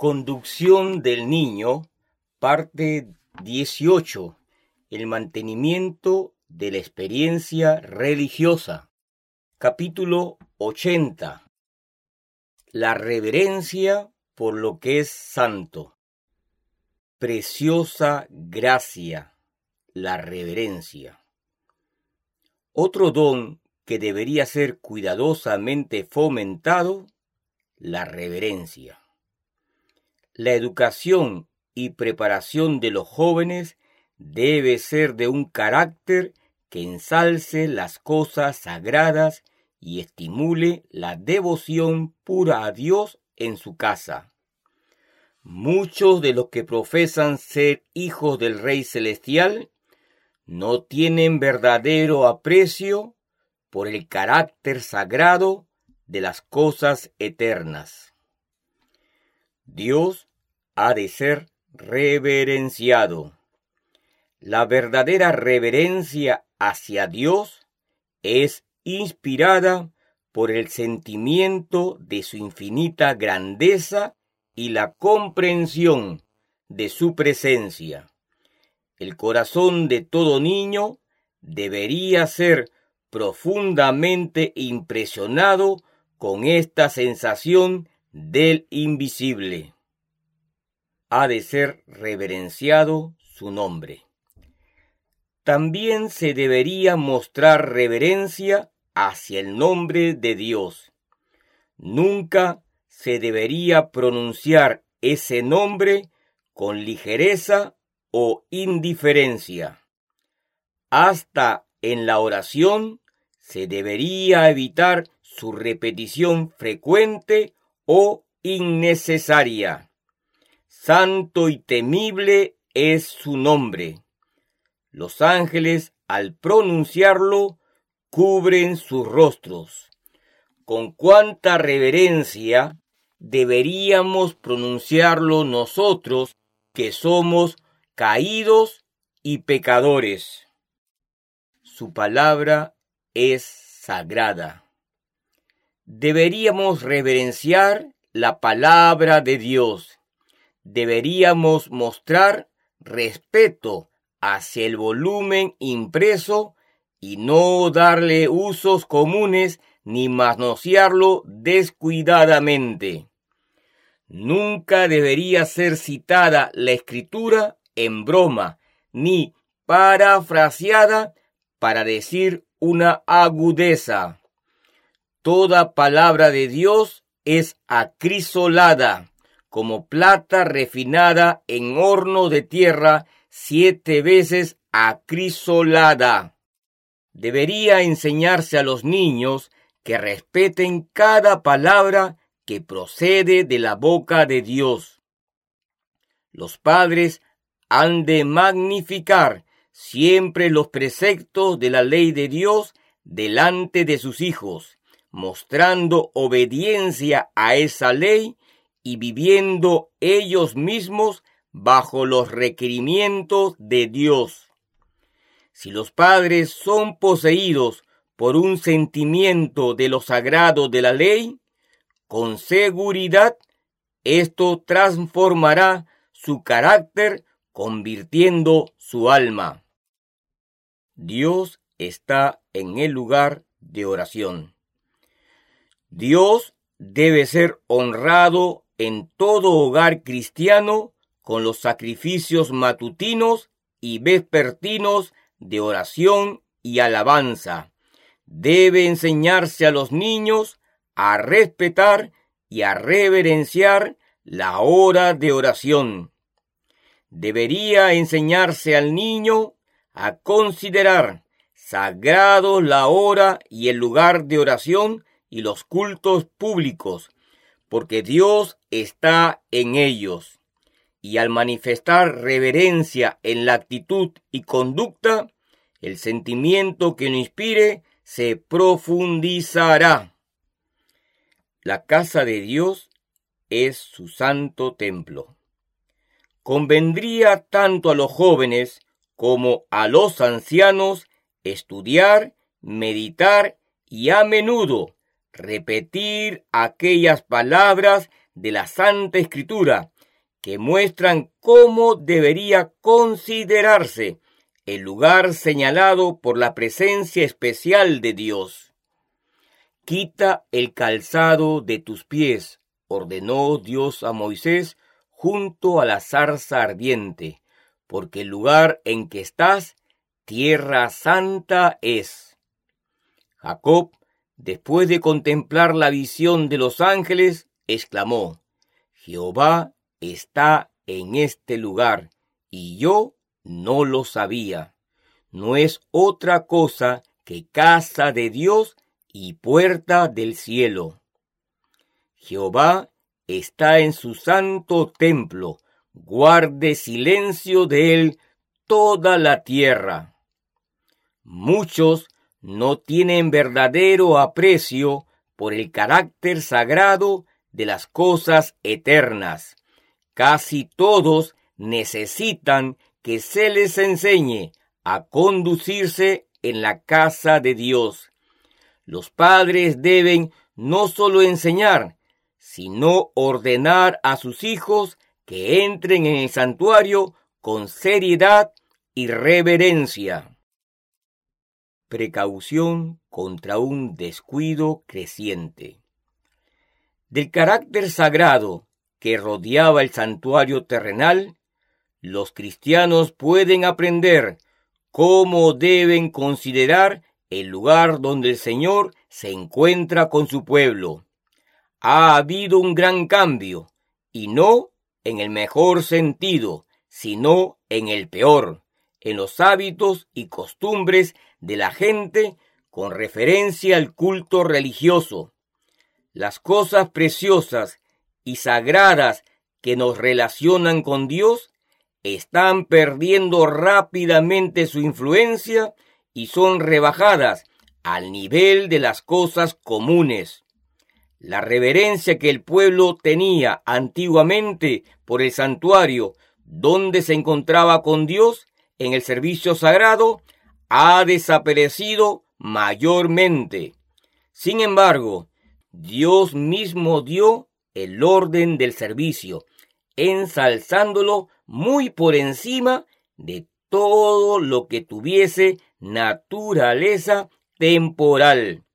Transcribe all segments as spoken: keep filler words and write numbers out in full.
Conducción del niño, parte dieciocho. El mantenimiento de la experiencia religiosa. Capítulo ochenta. La reverencia por lo que es santo. Preciosa gracia, la reverencia. Otro don que debería ser cuidadosamente fomentado, la reverencia. La educación y preparación de los jóvenes debe ser de un carácter que ensalce las cosas sagradas y estimule la devoción pura a Dios en su casa. Muchos de los que profesan ser hijos del Rey Celestial no tienen verdadero aprecio por el carácter sagrado de las cosas eternas. Dios ha de ser reverenciado. La verdadera reverencia hacia Dios es inspirada por el sentimiento de su infinita grandeza y la comprensión de su presencia. El corazón de todo niño debería ser profundamente impresionado con esta sensación del invisible. Ha de ser reverenciado su nombre. También se debería mostrar reverencia hacia el nombre de Dios. Nunca se debería pronunciar ese nombre con ligereza o indiferencia. Hasta en la oración se debería evitar su repetición frecuente o innecesaria. Santo y temible es su nombre. Los ángeles, al pronunciarlo, cubren sus rostros. Con cuánta reverencia deberíamos pronunciarlo nosotros, que somos caídos y pecadores. Su palabra es sagrada. Deberíamos reverenciar la palabra de Dios. Deberíamos mostrar respeto hacia el volumen impreso y no darle usos comunes ni manosearlo descuidadamente. Nunca debería ser citada la Escritura en broma, ni parafraseada para decir una agudeza. Toda palabra de Dios es acrisolada, como plata refinada en horno de tierra, siete veces acrisolada. Debería enseñarse a los niños que respeten cada palabra que procede de la boca de Dios. Los padres han de magnificar siempre los preceptos de la ley de Dios delante de sus hijos, mostrando obediencia a esa ley y viviendo ellos mismos bajo los requerimientos de Dios. Si los padres son poseídos por un sentimiento de lo sagrado de la ley, con seguridad esto transformará su carácter, convirtiendo su alma. Dios está en el lugar de oración. Dios debe ser honrado en todo hogar cristiano con los sacrificios matutinos y vespertinos de oración y alabanza. Debe enseñarse a los niños a respetar y a reverenciar la hora de oración. Debería enseñarse al niño a considerar sagrados la hora y el lugar de oración y los cultos públicos, porque Dios está en ellos. Y al manifestar reverencia en la actitud y conducta, el sentimiento que lo inspire se profundizará. La casa de Dios es su santo templo. Convendría tanto a los jóvenes como a los ancianos estudiar, meditar y a menudo repetir aquellas palabras de la Santa Escritura que muestran cómo debería considerarse el lugar señalado por la presencia especial de Dios. Quita el calzado de tus pies, ordenó Dios a Moisés junto a la zarza ardiente, porque el lugar en que estás, tierra santa es. Jacob, después de contemplar la visión de los ángeles, exclamó: Jehová está en este lugar, y yo no lo sabía. No es otra cosa que casa de Dios y puerta del cielo. Jehová está en su santo templo, guarde silencio de él toda la tierra. Muchos no tienen verdadero aprecio por el carácter sagrado de las cosas eternas. Casi todos necesitan que se les enseñe a conducirse en la casa de Dios. Los padres deben no solo enseñar, sino ordenar a sus hijos que entren en el santuario con seriedad y reverencia. Precaución contra un descuido creciente. Del carácter sagrado que rodeaba el santuario terrenal, los cristianos pueden aprender cómo deben considerar el lugar donde el Señor se encuentra con su pueblo. Ha habido un gran cambio, y no en el mejor sentido, sino en el peor, en los hábitos y costumbres de la gente con referencia al culto religioso. Las cosas preciosas y sagradas que nos relacionan con Dios están perdiendo rápidamente su influencia y son rebajadas al nivel de las cosas comunes. La reverencia que el pueblo tenía antiguamente por el santuario donde se encontraba con Dios en el servicio sagrado ha desaparecido mayormente. Sin embargo, Dios mismo dio el orden del servicio, ensalzándolo muy por encima de todo lo que tuviese naturaleza temporal.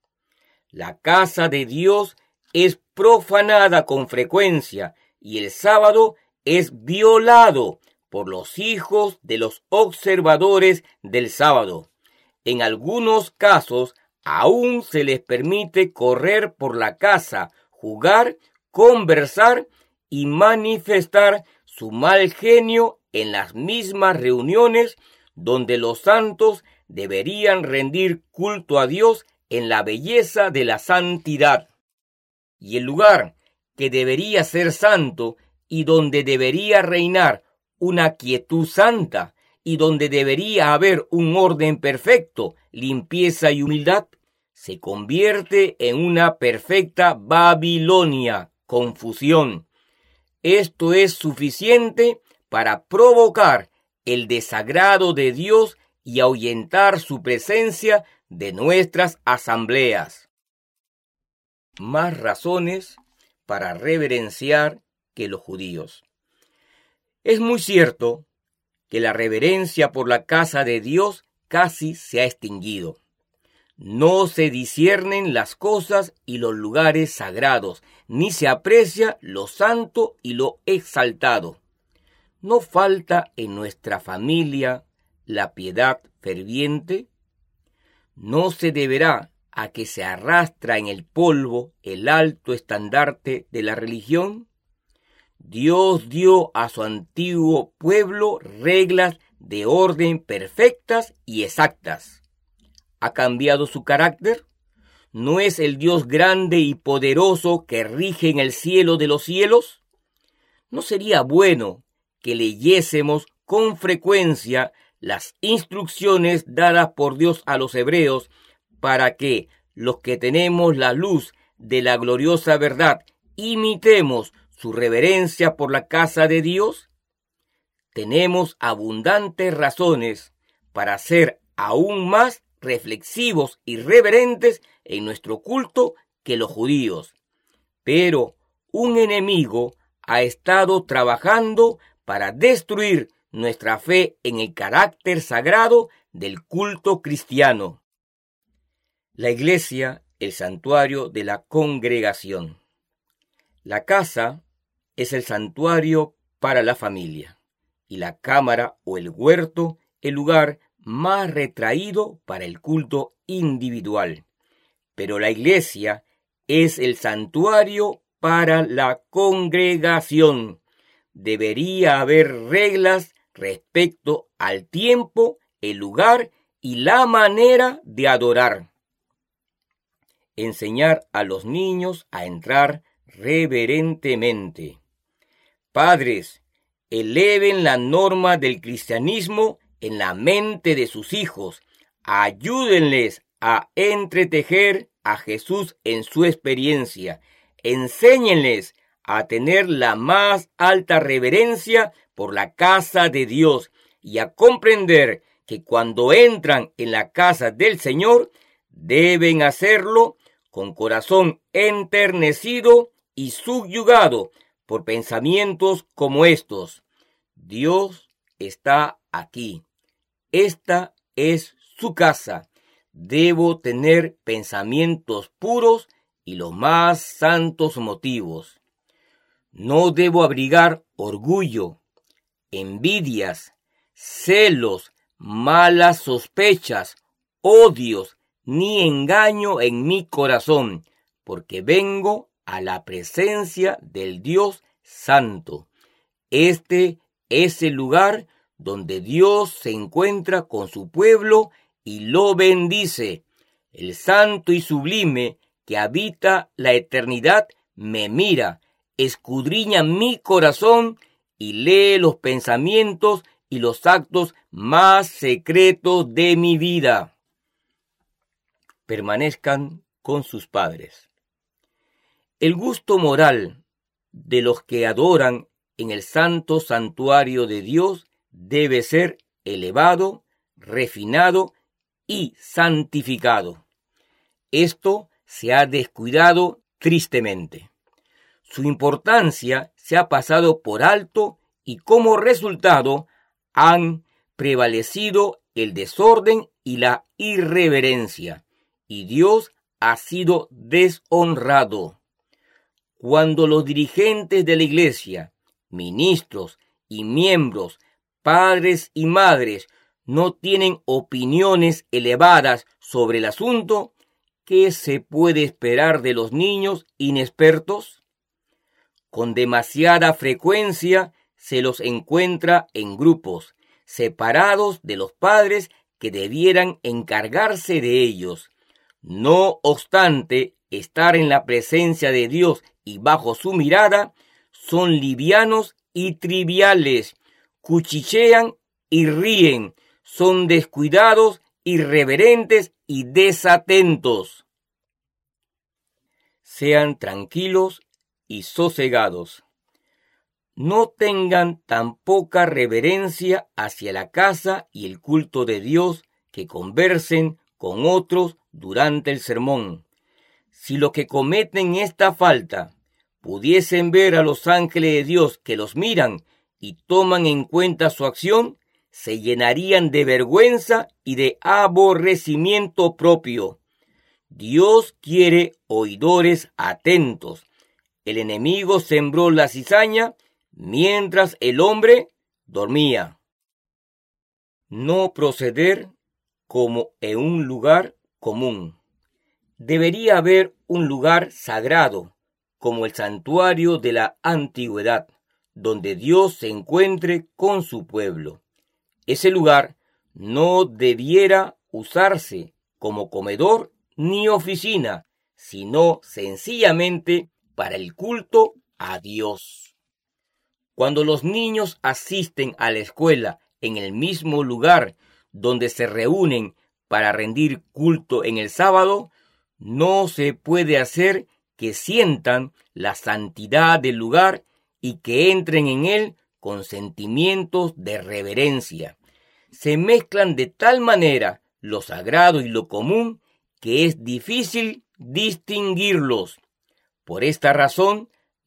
La casa de Dios es profanada con frecuencia y el sábado es violado por los hijos de los observadores del sábado. En algunos casos, aún se les permite correr por la casa, jugar, conversar y manifestar su mal genio en las mismas reuniones donde los santos deberían rendir culto a Dios en la belleza de la santidad. Y el lugar que debería ser santo y donde debería reinar una quietud santa y donde debería haber un orden perfecto, limpieza y humildad, se convierte en una perfecta Babilonia, confusión. Esto es suficiente para provocar el desagrado de Dios y ahuyentar su presencia de nuestras asambleas. Más razones para reverenciar que los judíos. Es muy cierto que la reverencia por la casa de Dios casi se ha extinguido. No se disciernen las cosas y los lugares sagrados, ni se aprecia lo santo y lo exaltado. ¿No falta en nuestra familia la piedad ferviente? ¿No se deberá a que se arrastra en el polvo el alto estandarte de la religión? Dios dio a su antiguo pueblo reglas de orden perfectas y exactas. ¿Ha cambiado su carácter? ¿No es el Dios grande y poderoso que rige en el cielo de los cielos? ¿No sería bueno que leyésemos con frecuencia las instrucciones dadas por Dios a los hebreos para que los que tenemos la luz de la gloriosa verdad imitemos su reverencia por la casa de Dios? Tenemos abundantes razones para ser aún más reflexivos y reverentes en nuestro culto que los judíos. Pero un enemigo ha estado trabajando para destruir nuestra fe en el carácter sagrado del culto cristiano. La iglesia, el santuario de la congregación. La casa es el santuario para la familia y la cámara o el huerto el lugar más retraído para el culto individual. Pero la iglesia es el santuario para la congregación. Debería haber reglas respecto al tiempo, el lugar y la manera de adorar. Enseñar a los niños a entrar reverentemente. Padres, eleven la norma del cristianismo en la mente de sus hijos. Ayúdenles a entretejer a Jesús en su experiencia. Enséñenles a tener la más alta reverencia por la casa de Dios y a comprender que cuando entran en la casa del Señor, deben hacerlo con corazón enternecido y subyugado por pensamientos como estos. Dios está aquí. Esta es su casa. Debo tener pensamientos puros y los más santos motivos. No debo abrigar orgullo, envidias, celos, malas sospechas, odios, ni engaño en mi corazón, porque vengo a la presencia del Dios Santo. Este es el lugar donde Dios se encuentra con su pueblo y lo bendice. El santo y sublime que habita la eternidad me mira, escudriña mi corazón y lee los pensamientos y los actos más secretos de mi vida. Permanezcan con sus padres. El gusto moral de los que adoran en el santo santuario de Dios debe ser elevado, refinado y santificado. Esto se ha descuidado tristemente. Su importancia se ha pasado por alto y como resultado han prevalecido el desorden y la irreverencia, y Dios ha sido deshonrado. Cuando los dirigentes de la iglesia, ministros y miembros, padres y madres, no tienen opiniones elevadas sobre el asunto, ¿qué se puede esperar de los niños inexpertos? Con demasiada frecuencia se los encuentra en grupos, separados de los padres que debieran encargarse de ellos. No obstante estar en la presencia de Dios y bajo su mirada, son livianos y triviales, cuchichean y ríen, son descuidados, irreverentes y desatentos. Sean tranquilos y sosegados. No tengan tan poca reverencia hacia la casa y el culto de Dios que conversen con otros durante el sermón. Si los que cometen esta falta pudiesen ver a los ángeles de Dios que los miran y toman en cuenta su acción, se llenarían de vergüenza y de aborrecimiento propio. Dios quiere oidores atentos. El enemigo sembró la cizaña mientras el hombre dormía. No proceder como en un lugar común. Debería haber un lugar sagrado, como el santuario de la antigüedad, donde Dios se encuentre con su pueblo. Ese lugar no debiera usarse como comedor ni oficina, sino sencillamente para el culto a Dios. Cuando los niños asisten a la escuela en el mismo lugar donde se reúnen para rendir culto en el sábado, no se puede hacer que sientan la santidad del lugar y que entren en él con sentimientos de reverencia. Se mezclan de tal manera lo sagrado y lo común que es difícil distinguirlos. Por esta razón,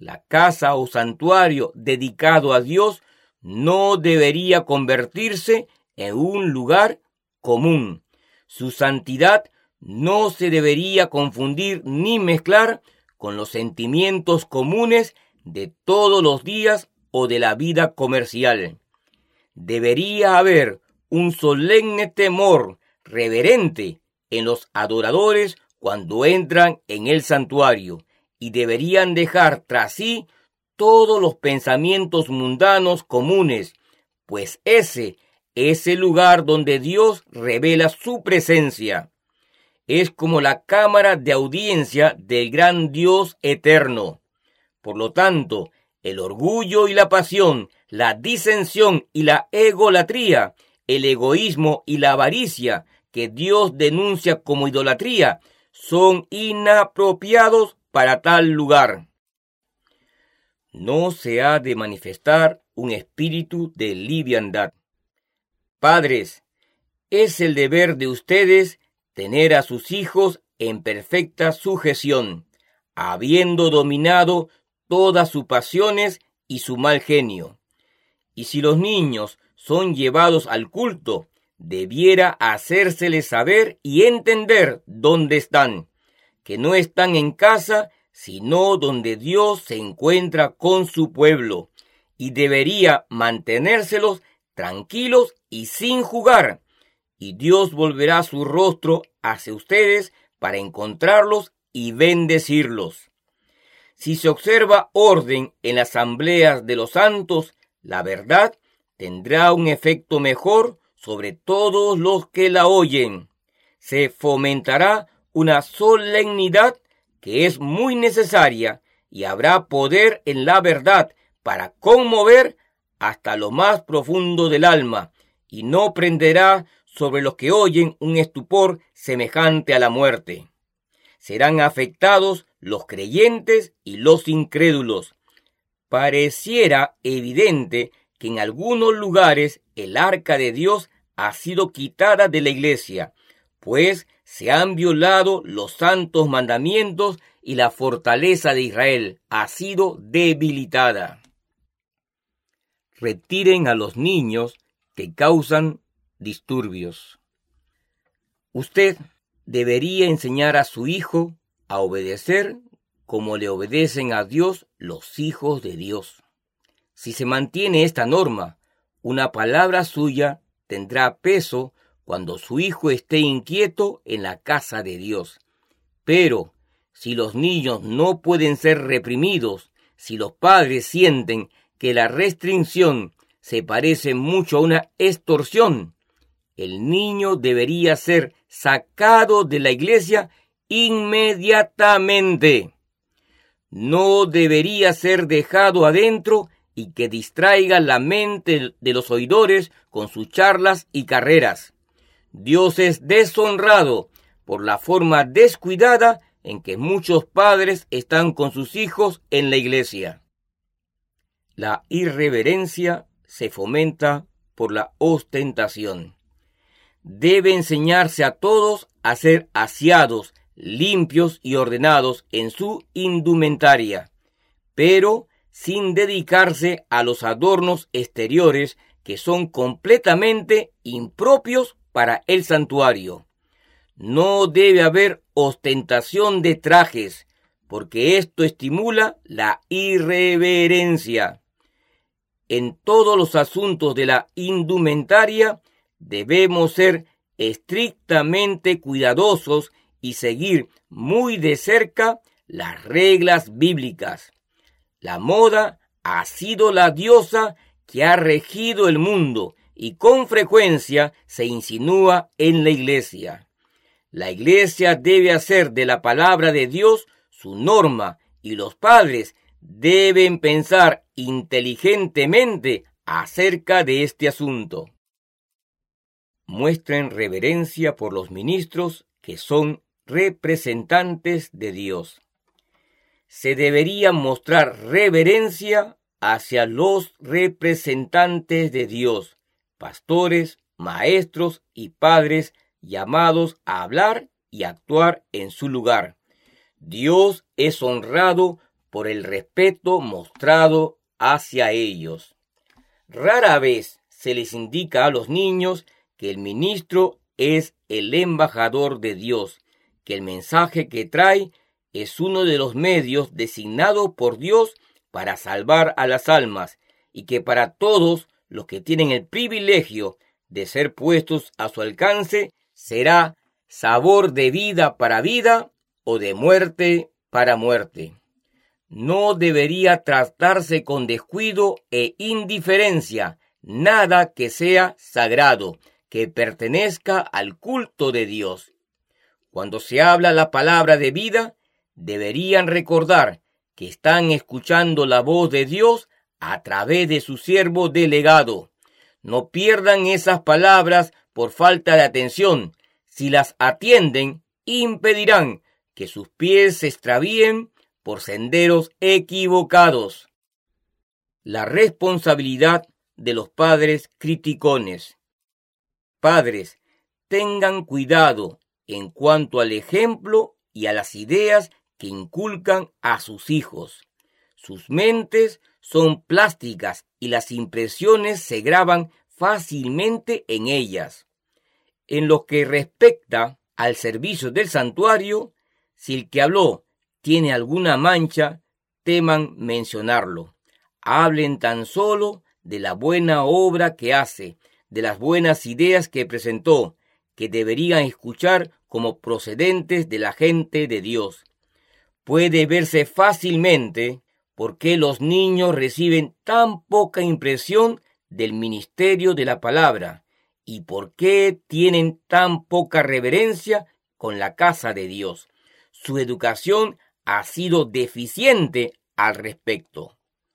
La casa o santuario dedicado a Dios no debería convertirse en un lugar común. Su santidad no se debería confundir ni mezclar con los sentimientos comunes de todos los días o de la vida comercial. Debería haber un solemne temor reverente en los adoradores cuando entran en el santuario, y deberían dejar tras sí todos los pensamientos mundanos comunes, pues ese es el lugar donde Dios revela su presencia. Es como la cámara de audiencia del gran Dios eterno. Por lo tanto, el orgullo y la pasión, la disensión y la egolatría, el egoísmo y la avaricia que Dios denuncia como idolatría, son inapropiados para tal lugar. No se ha de manifestar un espíritu de liviandad. Padres, es el deber de ustedes tener a sus hijos en perfecta sujeción, habiendo dominado todas sus pasiones y su mal genio. Y si los niños son llevados al culto, debiera hacérseles saber y entender dónde están, que no están en casa, sino donde Dios se encuentra con su pueblo, y debería mantenérselos tranquilos y sin jugar, y Dios volverá su rostro hacia ustedes para encontrarlos y bendecirlos. Si se observa orden en las asambleas de los santos, la verdad tendrá un efecto mejor sobre todos los que la oyen. Se fomentará una solemnidad que es muy necesaria, y habrá poder en la verdad para conmover hasta lo más profundo del alma, y no prenderá sobre los que oyen un estupor semejante a la muerte. Serán afectados los creyentes y los incrédulos. Pareciera evidente que en algunos lugares el arca de Dios ha sido quitada de la iglesia, pues se han violado los santos mandamientos y la fortaleza de Israel ha sido debilitada. Retiren a los niños que causan disturbios. Usted debería enseñar a su hijo a obedecer como le obedecen a Dios los hijos de Dios. Si se mantiene esta norma, una palabra suya tendrá peso cuando su hijo esté inquieto en la casa de Dios. Pero si los niños no pueden ser reprimidos, si los padres sienten que la restricción se parece mucho a una extorsión, el niño debería ser sacado de la iglesia inmediatamente. No debería ser dejado adentro y que distraiga la mente de los oidores con sus charlas y carreras. Dios es deshonrado por la forma descuidada en que muchos padres están con sus hijos en la iglesia. La irreverencia se fomenta por la ostentación. Debe enseñarse a todos a ser aseados, limpios y ordenados en su indumentaria, pero sin dedicarse a los adornos exteriores que son completamente impropios para el santuario. No debe haber ostentación de trajes, porque esto estimula la irreverencia. En todos los asuntos de la indumentaria debemos ser estrictamente cuidadosos y seguir muy de cerca las reglas bíblicas. La moda ha sido la diosa que ha regido el mundo y con frecuencia se insinúa en la iglesia. La iglesia debe hacer de la palabra de Dios su norma y los padres deben pensar inteligentemente acerca de este asunto. Muestren reverencia por los ministros que son representantes de Dios. Se debería mostrar reverencia hacia los representantes de Dios, pastores, maestros y padres llamados a hablar y actuar en su lugar. Dios es honrado por el respeto mostrado hacia ellos. Rara vez se les indica a los niños que el ministro es el embajador de Dios, que el mensaje que trae es uno de los medios designados por Dios para salvar a las almas, y que para todos los que tienen el privilegio de ser puestos a su alcance será sabor de vida para vida o de muerte para muerte. No debería tratarse con descuido e indiferencia nada que sea sagrado, que pertenezca al culto de Dios. Cuando se habla la palabra de vida, deberían recordar que están escuchando la voz de Dios a través de su siervo delegado. No pierdan esas palabras por falta de atención. Si las atienden, impedirán que sus pies se extravíen por senderos equivocados. La responsabilidad de los padres criticones. Padres, tengan cuidado en cuanto al ejemplo y a las ideas que inculcan a sus hijos. Sus mentes son plásticas y las impresiones se graban fácilmente en ellas. En lo que respecta al servicio del santuario, si el que habló tiene alguna mancha, teman mencionarlo. Hablen tan solo de la buena obra que hace, de las buenas ideas que presentó, que deberían escuchar como procedentes de la gente de Dios. Puede verse fácilmente por qué los niños reciben tan poca impresión del ministerio de la palabra y por qué tienen tan poca reverencia con la casa de Dios. Su educación ha sido deficiente al respecto.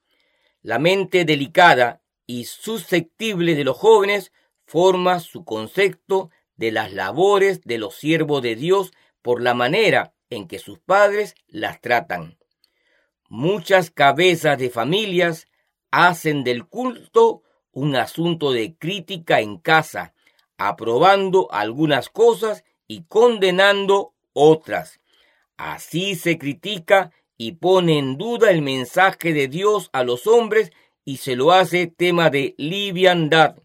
La mente delicada y susceptible de los jóvenes forma su concepto de las labores de los siervos de Dios por la manera en que sus padres las tratan. Muchas cabezas de familias hacen del culto un asunto de crítica en casa, aprobando algunas cosas y condenando otras. Así se critica y pone en duda el mensaje de Dios a los hombres y se lo hace tema de liviandad.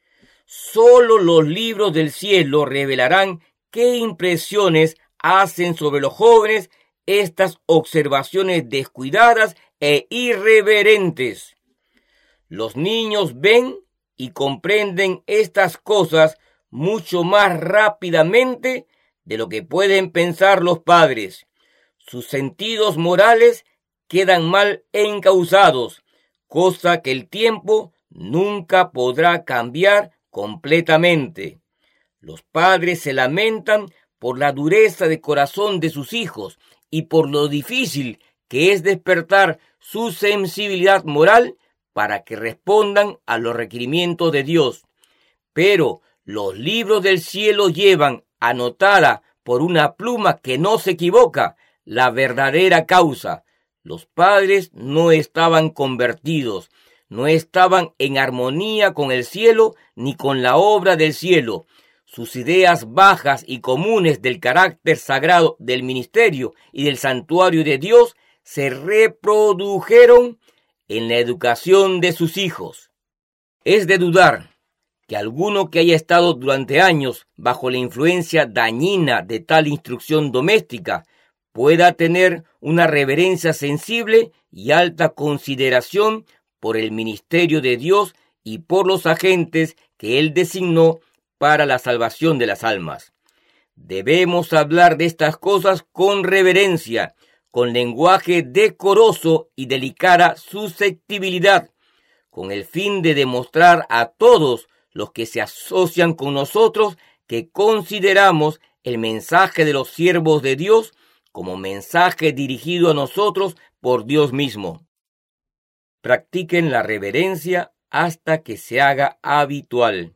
Solo los libros del cielo revelarán qué impresiones hacen sobre los jóvenes estas observaciones descuidadas e irreverentes. Los niños ven y comprenden estas cosas mucho más rápidamente de lo que pueden pensar los padres. Sus sentidos morales quedan mal encauzados, cosa que el tiempo nunca podrá cambiar completamente. Los padres se lamentan por la dureza de corazón de sus hijos y por lo difícil que es despertar su sensibilidad moral para que respondan a los requerimientos de Dios. Pero los libros del cielo llevan anotada por una pluma que no se equivoca la verdadera causa. Los padres no estaban convertidos, no estaban en armonía con el cielo ni con la obra del cielo. Sus ideas bajas y comunes del carácter sagrado del ministerio y del santuario de Dios se reprodujeron en la educación de sus hijos. Es de dudar que alguno que haya estado durante años bajo la influencia dañina de tal instrucción doméstica pueda tener una reverencia sensible y alta consideración por el ministerio de Dios y por los agentes que Él designó para la salvación de las almas. Debemos hablar de estas cosas con reverencia, con lenguaje decoroso y delicada susceptibilidad, con el fin de demostrar a todos los que se asocian con nosotros que consideramos el mensaje de los siervos de Dios como mensaje dirigido a nosotros por Dios mismo. Practiquen la reverencia hasta que se haga habitual.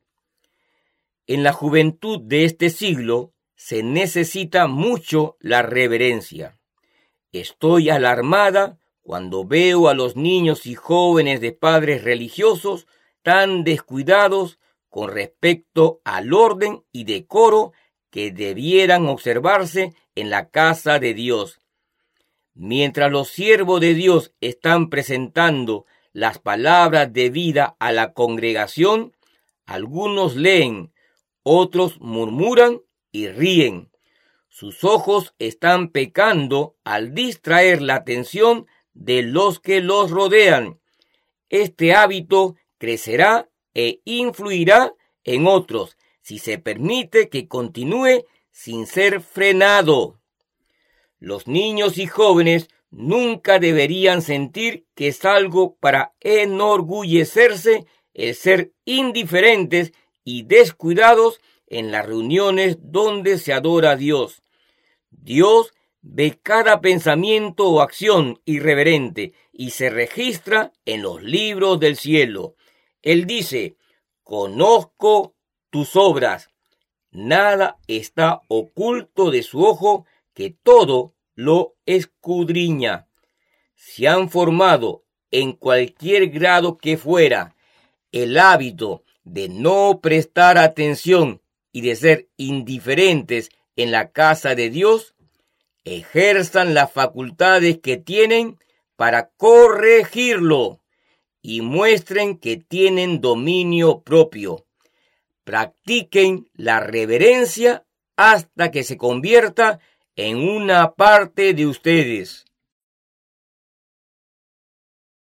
En la juventud de este siglo se necesita mucho la reverencia. Estoy alarmada cuando veo a los niños y jóvenes de padres religiosos tan descuidados con respecto al orden y decoro que debieran observarse en la casa de Dios. Mientras los siervos de Dios están presentando las palabras de vida a la congregación, algunos leen, otros murmuran y ríen. Sus ojos están pecando al distraer la atención de los que los rodean. Este hábito crecerá e influirá en otros si se permite que continúe sin ser frenado. Los niños y jóvenes nunca deberían sentir que es algo para enorgullecerse el ser indiferentes y descuidados en las reuniones donde se adora a Dios. Dios ve cada pensamiento o acción irreverente y se registra en los libros del cielo. Él dice: conozco tus obras. Nada está oculto de su ojo, que todo lo escudriña. Se han formado, en cualquier grado que fuera, el hábito de no prestar atención y de ser indiferentes en la casa de Dios. Ejerzan las facultades que tienen para corregirlo y muestren que tienen dominio propio. Practiquen la reverencia hasta que se convierta en una parte de ustedes.